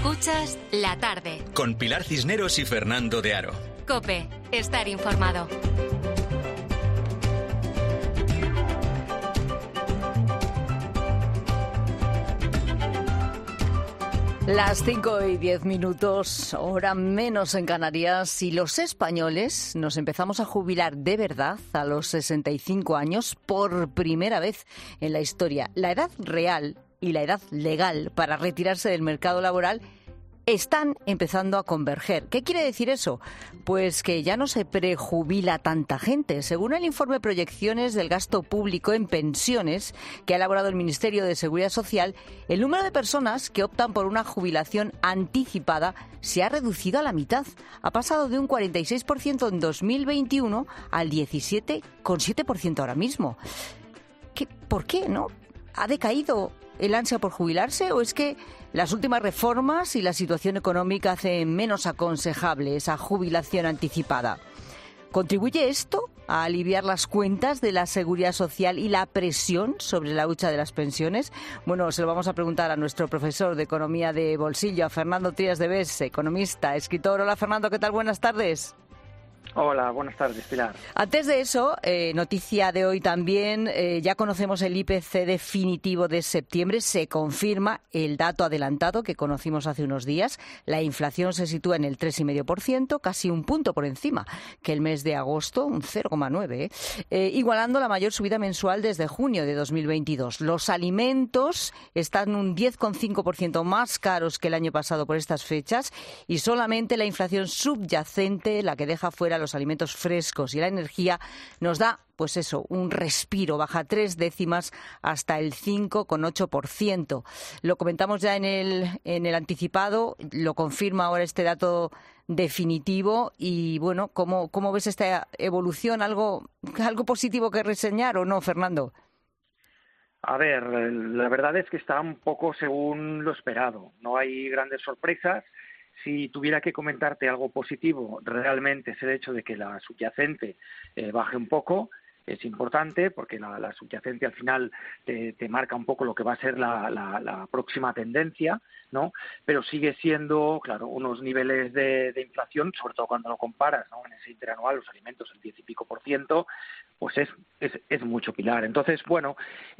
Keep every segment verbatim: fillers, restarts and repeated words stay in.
Escuchas La Tarde. Con Pilar Cisneros y Fernando de Aro. COPE. Estar informado. Las cinco y diez minutos, hora menos en Canarias, y los españoles nos empezamos a jubilar de verdad a los sesenta y cinco años por primera vez en la historia. La edad real y la edad legal para retirarse del mercado laboral están empezando a converger. ¿Qué quiere decir eso? Pues que ya no se prejubila tanta gente. Según el informe Proyecciones del Gasto Público en Pensiones que ha elaborado el Ministerio de Seguridad Social, el número de personas que optan por una jubilación anticipada se ha reducido a la mitad. Ha pasado de un cuarenta y seis por ciento en dos mil veintiuno al diecisiete coma siete por ciento ahora mismo. ¿Qué, ¿Por qué, no? ¿Ha decaído el ansia por jubilarse o es que las últimas reformas y la situación económica hacen menos aconsejable esa jubilación anticipada? ¿Contribuye esto a aliviar las cuentas de la Seguridad Social y la presión sobre la hucha de las pensiones? Bueno, se lo vamos a preguntar a nuestro profesor de Economía de Bolsillo, a Fernando Trías de Bes, economista, escritor. Hola, Fernando, ¿qué tal? Buenas tardes. Hola, buenas tardes, Pilar. Antes de eso, eh, noticia de hoy también, eh, ya conocemos el I P C definitivo de septiembre, se confirma el dato adelantado que conocimos hace unos días. La inflación se sitúa en el tres coma cinco por ciento, casi un punto por encima que el mes de agosto, un cero coma nueve, ¿eh? Eh, igualando la mayor subida mensual desde junio de dos mil veintidós. Los alimentos están un diez coma cinco por ciento más caros que el año pasado por estas fechas y solamente la inflación subyacente, la que deja fuera los alimentos frescos y la energía, nos da, pues eso, un respiro, baja tres décimas hasta el cinco coma ocho por ciento. Lo comentamos ya en el, en el anticipado, lo confirma ahora este dato definitivo y, bueno, ¿cómo, cómo ves esta evolución? ¿Algo, algo positivo que reseñar o no, Fernando? A ver, la verdad es que está un poco según lo esperado. No hay grandes sorpresas. Si tuviera que comentarte algo positivo, realmente es el hecho de que la subyacente eh, baje un poco. Es importante porque la, la subyacente al final te, te marca un poco lo que va a ser la, la, la próxima tendencia, ¿no? Pero sigue siendo, claro, unos niveles de, de inflación, sobre todo cuando lo comparas, ¿no? En ese interanual, los alimentos, el diez y pico por ciento, pues es, es, es mucho, Pilar. Entonces, bueno,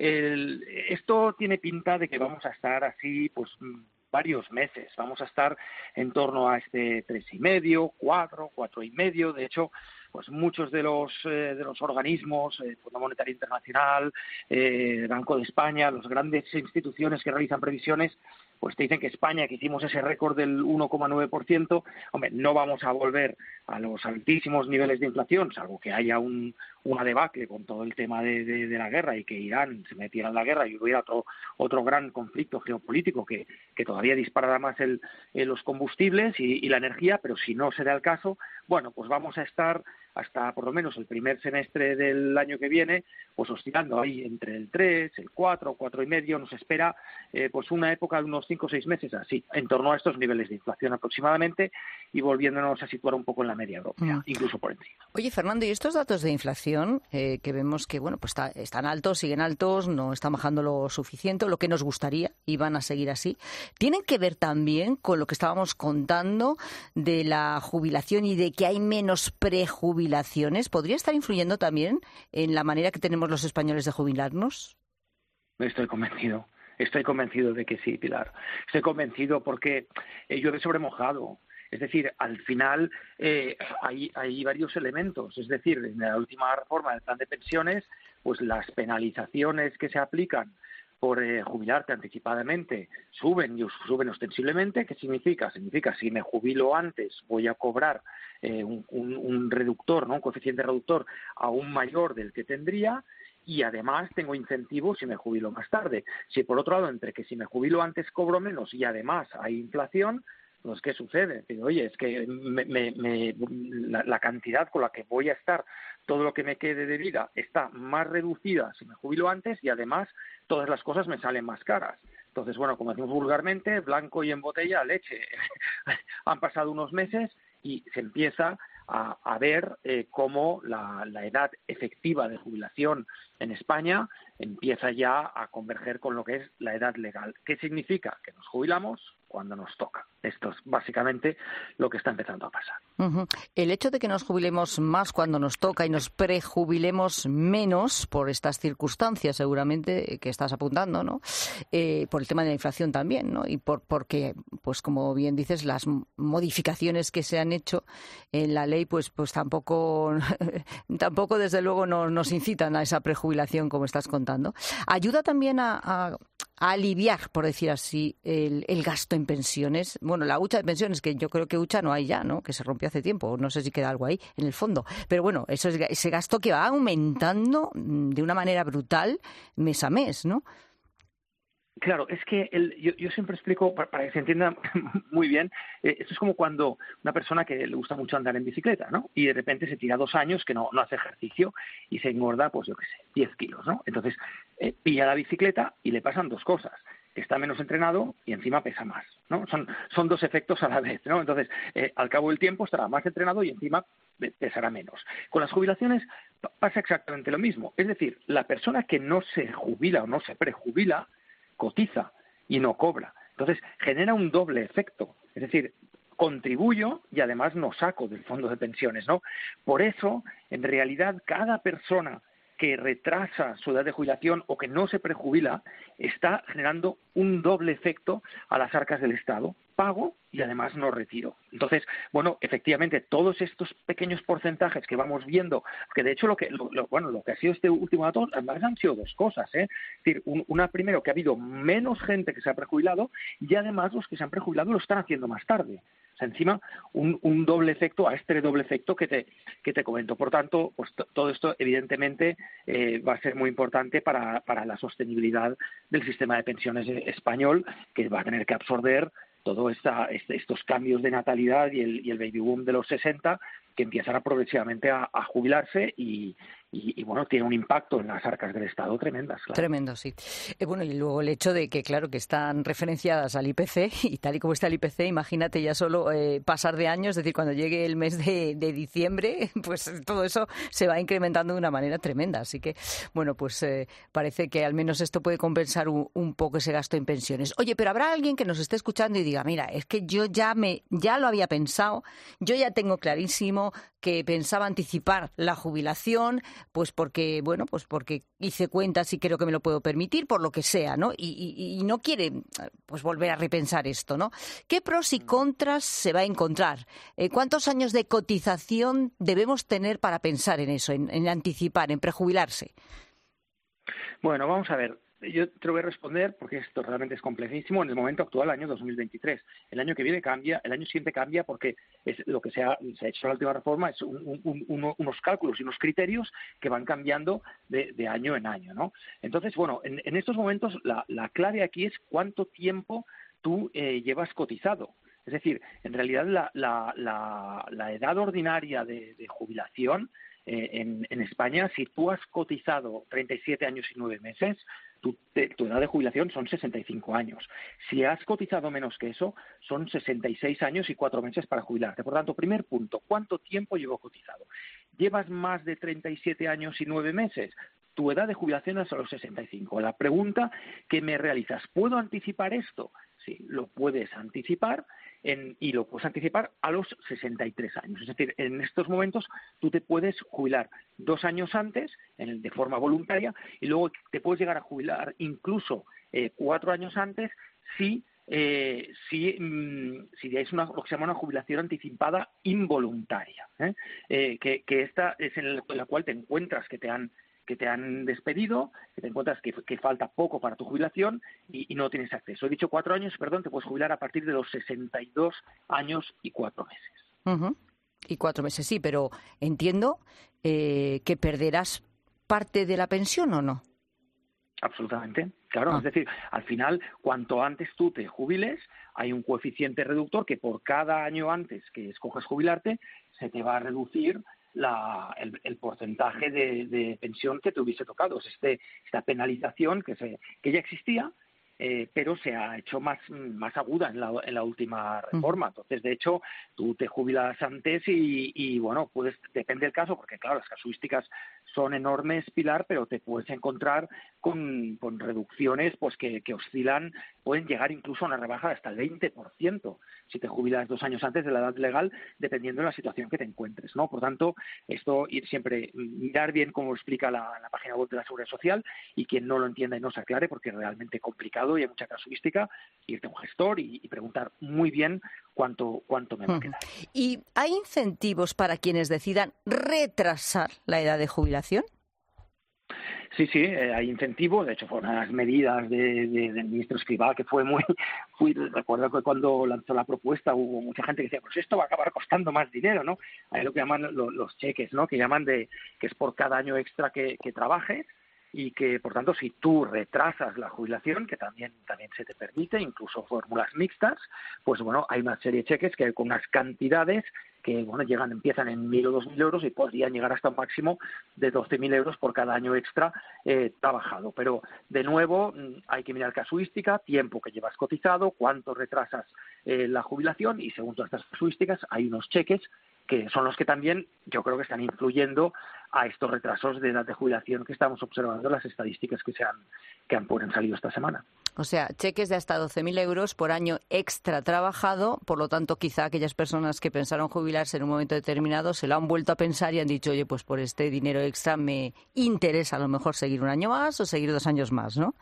el, esto tiene pinta de que vamos a estar así, pues varios meses. Vamos a estar en torno a este tres y medio, cuatro, cuatro y medio. De hecho, pues muchos de los eh, de los organismos, eh, Fondo Monetario Internacional, eh, Banco de España, las grandes instituciones que realizan previsiones, pues te dicen que España, que hicimos ese récord del uno coma nueve por ciento, hombre, no vamos a volver a los altísimos niveles de inflación, salvo que haya un, una debacle con todo el tema de, de, de la guerra y que Irán se metiera en la guerra y hubiera otro, otro gran conflicto geopolítico que, que todavía disparará más el, el, los combustibles y, y la energía, pero si no se da el caso, bueno, pues vamos a estar hasta por lo menos el primer semestre del año que viene, pues oscilando ahí entre el tres, el cuatro, cuatro y medio, nos espera eh, pues una época de unos cinco o seis meses así, en torno a estos niveles de inflación aproximadamente y volviéndonos a situar un poco en la media europea, mm. incluso por encima. Oye, Fernando, ¿y estos datos de inflación eh, que vemos que bueno pues está, están altos, siguen altos, no están bajando lo suficiente, lo que nos gustaría y van a seguir así, tienen que ver también con lo que estábamos contando de la jubilación y de que hay menos prejubilación? ¿Podría estar influyendo también en la manera que tenemos los españoles de jubilarnos? Estoy convencido, estoy convencido de que sí, Pilar. Estoy convencido porque eh, llueve sobre mojado. Es decir, al final eh, hay, hay varios elementos. Es decir, en la última reforma del plan de pensiones, pues las penalizaciones que se aplican por eh, jubilarte anticipadamente suben y suben ostensiblemente. ¿Qué significa? Significa si me jubilo antes voy a cobrar eh, un, un, un reductor, ¿no? Un coeficiente reductor aún mayor del que tendría y además tengo incentivos si me jubilo más tarde. Si por otro lado, entre que si me jubilo antes cobro menos y además hay inflación, pues ¿qué sucede? Digo, oye, es que me, me, me, la, la cantidad con la que voy a estar, todo lo que me quede de vida, está más reducida si me jubilo antes y además todas las cosas me salen más caras. Entonces, bueno, como decimos vulgarmente, blanco y en botella, leche. Han pasado unos meses y se empieza a, a ver eh, cómo la, la edad efectiva de jubilación en España empieza ya a converger con lo que es la edad legal. ¿Qué significa? Que nos jubilamos cuando nos toca. Esto es básicamente lo que está empezando a pasar. Uh-huh. El hecho de que nos jubilemos más cuando nos toca y nos prejubilemos menos por estas circunstancias, seguramente, que estás apuntando, ¿no? Eh, por el tema de la inflación también, ¿no? Y por porque, pues como bien dices, las modificaciones que se han hecho en la ley, pues, pues tampoco, tampoco desde luego nos, nos incitan a esa prejubilación, como estás contando. Ayuda también a, a a aliviar, por decir así, el, el gasto en pensiones. Bueno, la hucha de pensiones, que yo creo que hucha no hay ya, ¿no? Que se rompió hace tiempo. No sé si queda algo ahí en el fondo. Pero bueno, eso es ese gasto que va aumentando de una manera brutal mes a mes, ¿no? Claro, es que el, yo, yo siempre explico, para, para que se entienda muy bien, eh, esto es como cuando una persona que le gusta mucho andar en bicicleta, ¿no? Y de repente se tira dos años que no, no hace ejercicio y se engorda, pues yo qué sé, diez kilos, ¿no? Entonces, eh, pilla la bicicleta y le pasan dos cosas. Está menos entrenado y encima pesa más, ¿no? Son, son dos efectos a la vez, ¿no? Entonces, eh, al cabo del tiempo estará más entrenado y encima pesará menos. Con las jubilaciones pasa exactamente lo mismo. Es decir, la persona que no se jubila o no se prejubila, cotiza y no cobra. Entonces, genera un doble efecto. Es decir, contribuyo y además no saco del fondo de pensiones, ¿no? Por eso, en realidad, cada persona que retrasa su edad de jubilación o que no se prejubila está generando un doble efecto a las arcas del Estado. Pago y además no retiro. Entonces, bueno, efectivamente, todos estos pequeños porcentajes que vamos viendo, que de hecho lo que lo, lo, bueno, lo que ha sido este último dato, además han sido dos cosas, ¿eh? Es decir, un, una primero que ha habido menos gente que se ha prejubilado y además los que se han prejubilado lo están haciendo más tarde. O sea, encima, un, un doble efecto a este doble efecto que te, que te comento. Por tanto, pues t- todo esto evidentemente eh, va a ser muy importante para, para la sostenibilidad del sistema de pensiones español, que va a tener que absorber todos este, estos cambios de natalidad y el, y el baby boom de los sesenta, que empiezan a progresivamente a, a jubilarse y, y, y, bueno, tiene un impacto en las arcas del Estado tremendas. Claro. Tremendo, sí. Eh, bueno, y luego el hecho de que, claro, que están referenciadas al I P C, y tal y como está el I P C, imagínate ya solo eh, pasar de años, es decir, cuando llegue el mes de, de diciembre, pues todo eso se va incrementando de una manera tremenda. Así que, bueno, pues eh, parece que al menos esto puede compensar un, un poco ese gasto en pensiones. Oye, pero habrá alguien que nos esté escuchando y diga, mira, es que yo ya me ya lo había pensado, yo ya tengo clarísimo que pensaba anticipar la jubilación, pues porque, bueno, pues porque hice cuentas y creo que me lo puedo permitir, por lo que sea, ¿no? Y, y, y no quiere, pues, volver a repensar esto, ¿no? ¿Qué pros y contras se va a encontrar? Eh, ¿Cuántos años de cotización debemos tener para pensar en eso, en, en anticipar, en prejubilarse? Bueno, vamos a ver. Yo te lo voy a responder porque esto realmente es complejísimo en el momento actual, el año dos mil veintitrés. El año que viene cambia, el año siguiente cambia porque es lo que se ha, se ha hecho en la última reforma es un, un, un, unos cálculos y unos criterios que van cambiando de, de año en año, ¿no? Entonces, bueno, en, en estos momentos la, la clave aquí es cuánto tiempo tú eh, llevas cotizado. Es decir, en realidad la, la, la, la edad ordinaria de, de jubilación eh, en, en España, si tú has cotizado treinta y siete años y nueve meses, Tu, te, tu edad de jubilación son sesenta y cinco años. Si has cotizado menos que eso, son sesenta y seis años y cuatro meses para jubilarte. Por tanto, primer punto, ¿cuánto tiempo llevo cotizado? ¿Llevas más de treinta y siete años y nueve meses? Tu edad de jubilación es a los sesenta y cinco. La pregunta que me realizas, ¿puedo anticipar esto? Sí, lo puedes anticipar en, y lo puedes anticipar a los sesenta y tres años. Es decir, en estos momentos tú te puedes jubilar dos años antes, en, de forma voluntaria, y luego te puedes llegar a jubilar incluso eh, cuatro años antes si eh, si, mmm, si es una, lo que se llama una jubilación anticipada involuntaria, ¿eh? Eh, que, que esta es en la, en la cual te encuentras que te han que te han despedido, que te encuentras que, que falta poco para tu jubilación y, y no tienes acceso. He dicho cuatro años, perdón, te puedes jubilar a partir de los sesenta y dos años y cuatro meses. Uh-huh. Y cuatro meses, sí, pero entiendo eh, que perderás parte de la pensión, ¿o no? Absolutamente, claro. Ah. Es decir, al final, cuanto antes tú te jubiles, hay un coeficiente reductor que por cada año antes que escojas jubilarte, se te va a reducir La, el, el porcentaje de, de pensión que te hubiese tocado. Es este, esta penalización que, se, que ya existía, Eh, pero se ha hecho más, más aguda en la, en la última reforma. Entonces, de hecho, tú te jubilas antes y, y, bueno, puedes, depende del caso, porque claro, las casuísticas son enormes, Pilar, pero te puedes encontrar con, con reducciones pues que, que oscilan, pueden llegar incluso a una rebaja de hasta el veinte por ciento si te jubilas dos años antes de la edad legal, dependiendo de la situación que te encuentres, ¿no? Por tanto, esto ir siempre, mirar bien cómo explica la, la página web de la Seguridad Social, y quien no lo entienda y no se aclare, porque es realmente complicado y hay mucha casuística, irte a un gestor y, y preguntar muy bien cuánto, cuánto me va a quedar. ¿Y hay incentivos para quienes decidan retrasar la edad de jubilación? Sí, sí, eh, hay incentivos. De hecho, fueron unas medidas de, de, del ministro Escrivá que fue muy, muy... Recuerdo que cuando lanzó la propuesta hubo mucha gente que decía, pues esto va a acabar costando más dinero, ¿no? Hay lo que llaman los, los cheques, ¿no? Que llaman de que es por cada año extra que, que trabajes, y que, por tanto, si tú retrasas la jubilación, que también también se te permite, incluso fórmulas mixtas, pues bueno, hay una serie de cheques que con unas cantidades que bueno llegan empiezan en mil o dos mil euros y podrían llegar hasta un máximo de doce mil euros por cada año extra eh, trabajado. Pero, de nuevo, hay que mirar casuística, tiempo que llevas cotizado, cuánto retrasas eh, la jubilación, y según todas estas casuísticas hay unos cheques que son los que también yo creo que están influyendo a estos retrasos de edad de jubilación que estamos observando en las estadísticas que se han, que han, han salido esta semana. O sea, cheques de hasta doce mil euros por año extra trabajado. Por lo tanto, quizá aquellas personas que pensaron jubilarse en un momento determinado se lo han vuelto a pensar y han dicho, oye, pues por este dinero extra me interesa a lo mejor seguir un año más o seguir dos años más, ¿no?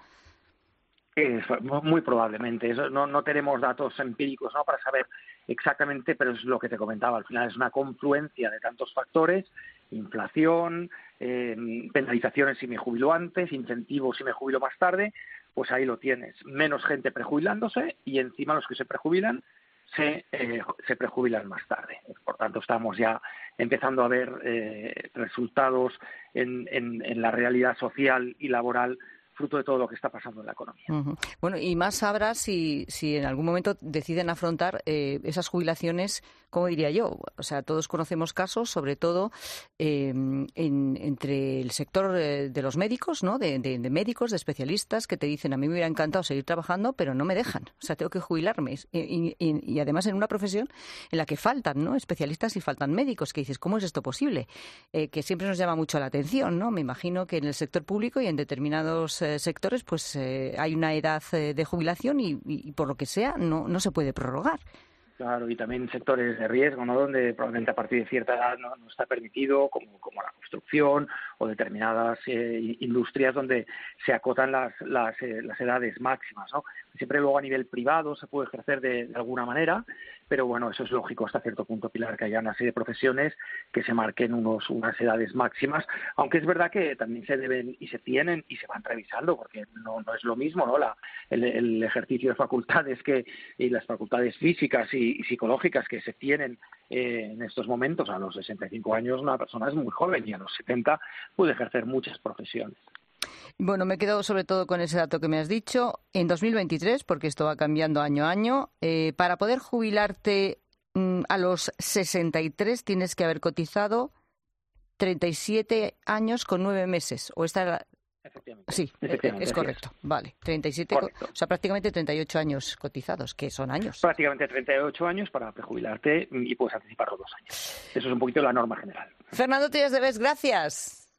Es muy probablemente. Eso, no, no tenemos datos empíricos, ¿no?, para saber exactamente, pero es lo que te comentaba. Al final es una confluencia de tantos factores: inflación, eh, penalizaciones si me jubilo antes, incentivos si me jubilo más tarde. Pues ahí lo tienes. Menos gente prejubilándose, y encima los que se prejubilan se, eh, se prejubilan más tarde. Por tanto, estamos ya empezando a ver eh, resultados en, en, en la realidad social y laboral, fruto de todo lo que está pasando en la economía. Uh-huh. Bueno, y más sabrás si, si en algún momento deciden afrontar eh, esas jubilaciones, ¿cómo diría yo? O sea, todos conocemos casos, sobre todo eh, en, entre el sector eh, de los médicos, ¿no? De, de, de médicos, de especialistas, que te dicen, a mí me hubiera encantado seguir trabajando, pero no me dejan. O sea, tengo que jubilarme. Y, y, y además en una profesión en la que faltan, ¿no?, especialistas y faltan médicos, que dices, ¿cómo es esto posible? Eh, que siempre nos llama mucho la atención, ¿no? Me imagino que en el sector público y en determinados eh, sectores pues eh, hay una edad eh, de jubilación y, y, y por lo que sea no, no se puede prorrogar. Claro, y también sectores de riesgo, ¿no?, donde probablemente a partir de cierta edad no, no está permitido, como, como la construcción o determinadas eh, industrias donde se acotan las, las, eh, las edades máximas, ¿no? Siempre luego a nivel privado se puede ejercer de, de alguna manera, pero bueno, eso es lógico hasta cierto punto, Pilar, que haya una serie de profesiones que se marquen unos, unas edades máximas, aunque es verdad que también se deben y se tienen y se van revisando, porque no, no es lo mismo, ¿no?, la, el, el ejercicio de facultades que y las facultades físicas y, y psicológicas que se tienen eh, en estos momentos. A los sesenta y cinco años una persona es muy joven, y a los setenta puede ejercer muchas profesiones. Bueno, me quedo sobre todo con ese dato que me has dicho. En dos mil veintitrés, porque esto va cambiando año a año, eh, para poder jubilarte mm, a los sesenta y tres tienes que haber cotizado treinta y siete años con nueve meses. ¿O esta era? Efectivamente. Sí, Efectivamente, es correcto. Es. Vale, treinta y siete, correcto. O sea, prácticamente treinta y ocho años cotizados, que son años. Prácticamente treinta y ocho años para prejubilarte, y puedes anticiparlo dos años. Eso es un poquito la norma general. Fernando Trías de Bes, gracias.